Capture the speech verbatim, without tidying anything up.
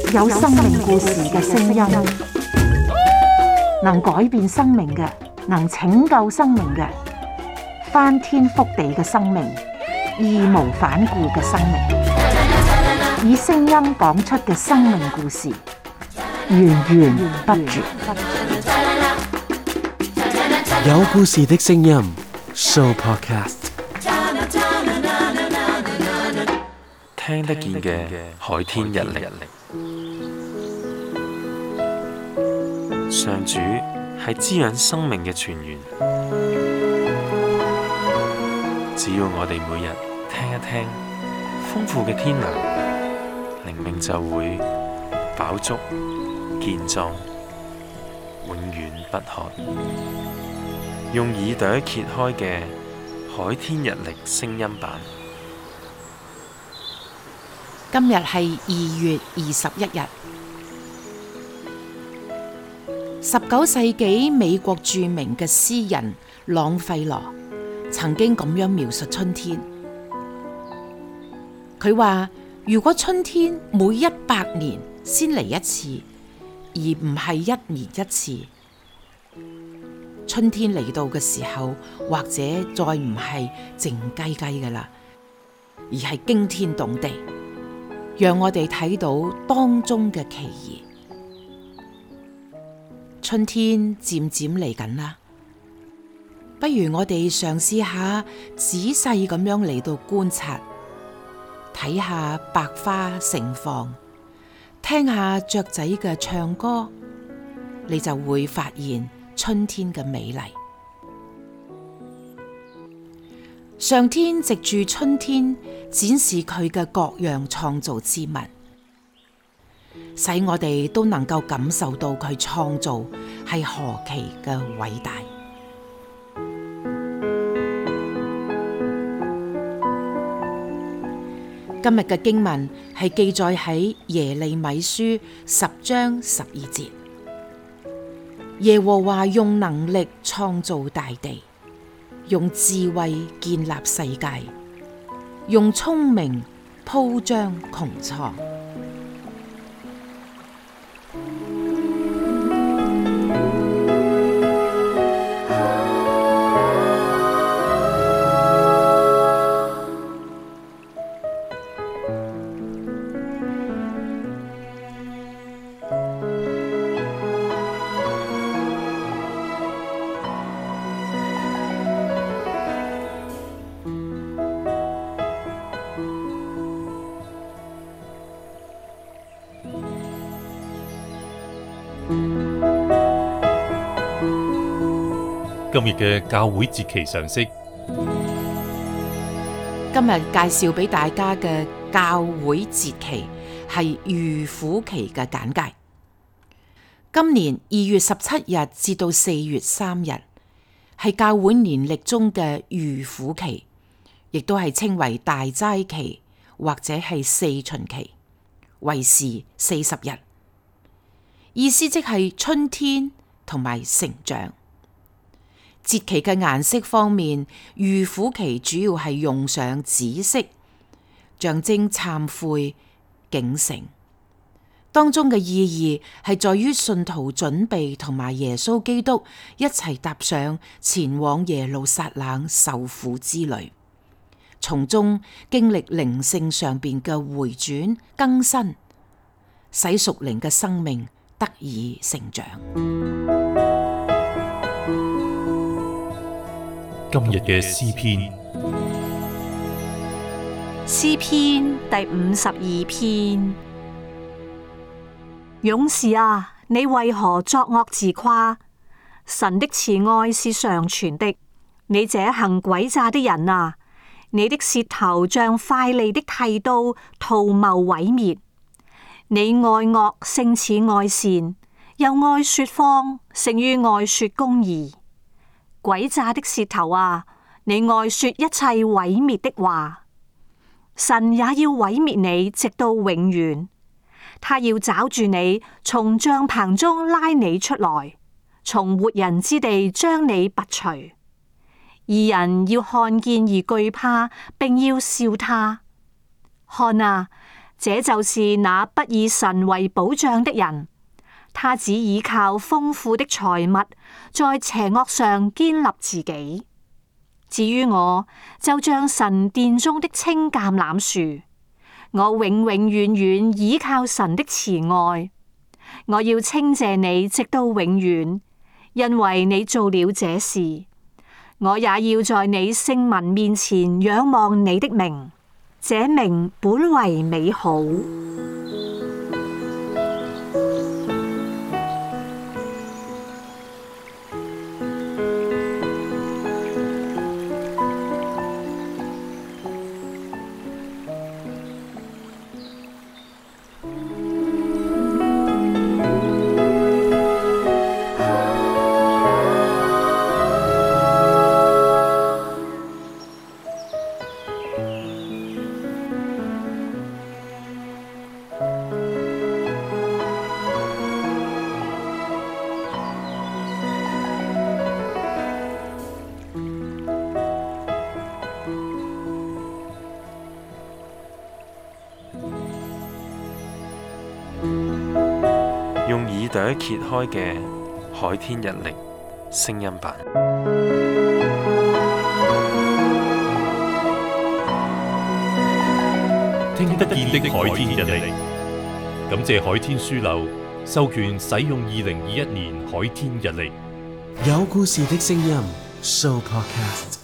有生命故事嘅聲音，能改變生命嘅，能拯救生命嘅，翻天覆地嘅生命，義無反顧嘅生命，以聲音講出嘅生命故事，源源不絕。 有故事的聲音 Show Podcast， 聽得見嘅海天日曆，上主係滋養生命嘅泉源，只要我哋每日聽一聽豐富嘅天糧，靈命就會飽足健壯，永遠不渴。用耳朵揭開嘅海天日曆聲音版， 今日係二月二十一日。十九世紀美國著名嘅詩人朗費羅曾經咁樣描述春天。佢話：如果春天每一百年先嚟一次，而唔係一年一次，春天嚟到嘅時候，或者再唔係靜雞雞嘅啦，而係驚天動地，讓我哋睇到當中嘅奇異。春天漸漸嚟緊啦，不如我哋嘗試下仔細咁樣嚟到觀察，睇下百花盛放，聽下雀仔嘅唱歌，你就會發現春天嘅美麗。上天藉住春天展示佢嘅各樣創造之物，使我哋都能夠感受到佢創造係何其嘅偉大。今日嘅經文係記載喺耶利米書十章十二節。耶和華用能力創造大地，用智慧建立世界，用聰明鋪張穹蒼。 今日嘅教會節期常識， 今日介紹俾大家嘅教會節期係預苦期嘅簡介。今年二月十七日至到四月三日係教會年曆中嘅預苦期，亦都係稱為大齋期或者係四旬期，為時四十日。意思即係春天同埋成長。節期嘅顏色方面，預苦期主要係用上紫色，象徵懺悔警醒。當中嘅意義係在於信徒準備同埋耶穌基督一齊踏上前往耶路撒冷受苦之旅，從中經歷靈性上邊嘅回轉更新，使屬靈嘅生命得以成長。 今日嘅詩篇， 詩篇第五十二篇。勇士啊，你為何作惡自誇？神的慈愛是常存的。你這行詭詐的人啊，你的舌頭像快利的剃刀，圖謀毀滅。你愛惡勝似愛善，又愛說謊勝於愛說公義。詭詐的舌頭啊，你愛說一切毀滅的話。神也要毀滅你，直到永遠。他要抓住你，從帳棚中拉你出來，從活人之地將你拔除。義人要看見而懼怕，並要笑他。看啊， 這就是那不以神為保障的人，他只倚靠豐富的財物，在邪惡上堅立自己。至於我，就像神殿中的青橄欖樹，我永永遠遠倚靠神的慈愛。我要稱謝你直到永遠，因為你做了這事。我也要在你聖民面前仰望你的名，這名本為美好。 用耳朵揭開嘅海天日曆聲音版， 聽得見的海天日曆，感謝海天書樓授權使用二零二一年海天日曆。 有故事的聲音 Show Podcast。